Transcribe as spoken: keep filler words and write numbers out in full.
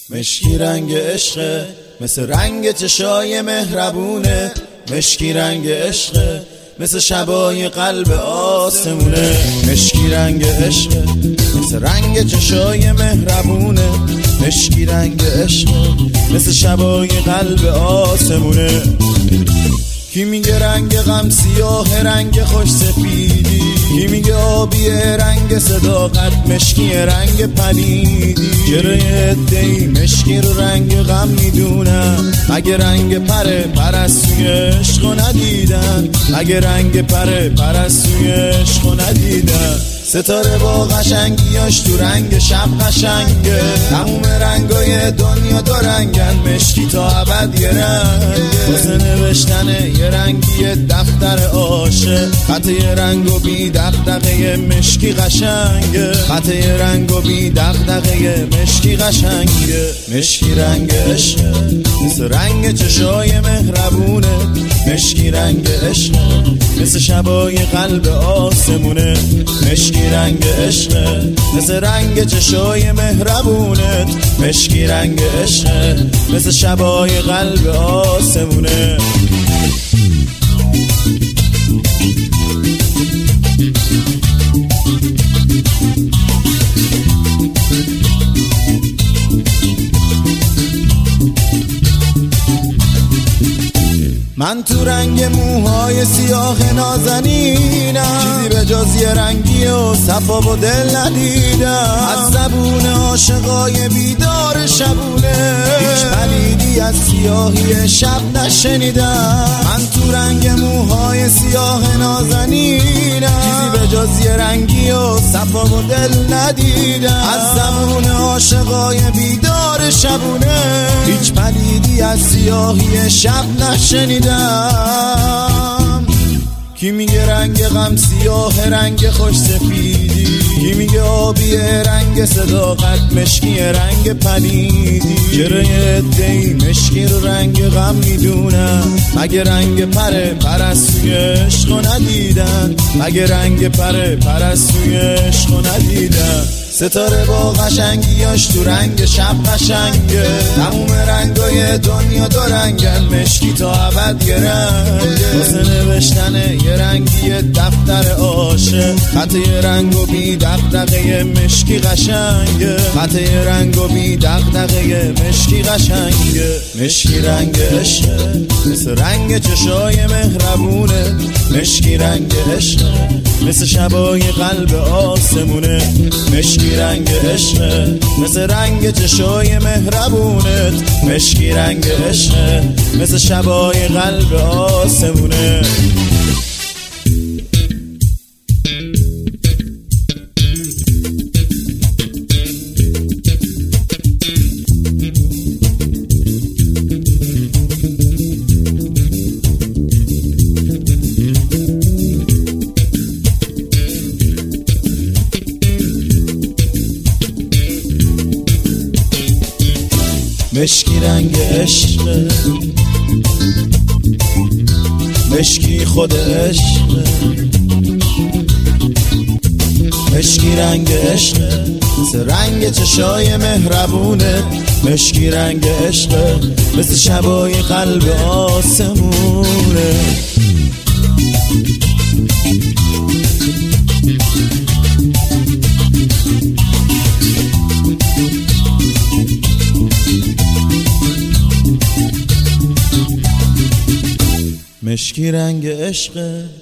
مشکی رنگ عشقه، مثل رنگ چشای مهربونه. مشکی رنگ عشقه، مثل شبای قلب آسمونه. مشکی رنگ عشقه، مثل رنگ چشای مهربونه. مشکی رنگ عشقه، مثل شبای قلب آسمونه. کی میگه رنگ غم سیاه، رنگ خوش سفیدی؟ کی میگه آبی رنگ صداقت، مشکی رنگ پلیدی؟ چرا یه عده‌ای مشکی رو رنگ غم میدونن؟ مگه رنگ پره پرستوی عشقو ندیدن؟ مگه رنگ پره پرستوی عشقو ندیدن؟ ستاره با قشنگیاش تو رنگ شب قشنگه. تموم رنگای دنیا دو رنگن، مشکی تا ابد یه رنگه. واسه نوشتن یه رنگی دفتر عاشق، خط یه رنگ و بی دغدغه مشکی قشنگه. خط یه رنگ و بی دغدغه مشکی قشنگه. مشکی رنگ عشقه، مثل رنگ چشای مهربونه. مشکی رنگ عشقه، مثل شبای قلب آسمونه. مشکی رنگ عشقه، مثل رنگ چشای مهربونت. مشکی رنگ عشقه، مثل شبای قلب آسمونه. من تو رنگ موهای سیاه نازنینم، چیزی به جز یه رنگی و صفا و دل ندیدم. از زبون عاشقای بیدار شبونه، هیچ پلیدی از سیاهی شب نشنیدم. من تو رنگ موهای سیاه نازنینم، چیزی به جز یه رنگی و صفا و دل ندیدم. از زبون عاشقای بیدار شبونه، هیچ پلیدی از سیاهی شب نشنیدم. کی میگه رنگ غم سیاه، رنگ خوش سفیدی؟ کی میگه آبی رنگ صداقت، مشکی رنگ پلیدی؟ چرا یه عده‌ای مشکی رو رنگ غم میدونن؟ مگه رنگ پره پرستوی عشقو ندیدن؟ مگه رنگ پره پرستوی عشقو ندیدن؟ ستاره با قشنگیاش تو رنگ شب قشنگه. تموم رنگای دنیا دو رنگن، مشکی تا ابد یه رنگه. واسه نوشتن یه رنگی دفتر عاشق، خط یه رنگ و بی دغدغه مشکی قشنگه. خط یه رنگ و بی دغدغه مشکی قشنگه. مشکی رنگ عشقه، مثل رنگ چشای مهربونه. مشکی رنگ عشقه، مثل شبای قلب آسمونه. مشکی رنگ عشقه، مثل رنگ چشای مهربونت. مشکی رنگ عشقه، مثل شبای قلب آسمونه. مشکی رنگ عشقه، مشکی خود عشقه. مشکی رنگ عشقه، مثل رنگ چشای مهربونه. مشکی رنگ عشقه، مثل شبای قلب آسمونه. مشکی رنگ عشقه.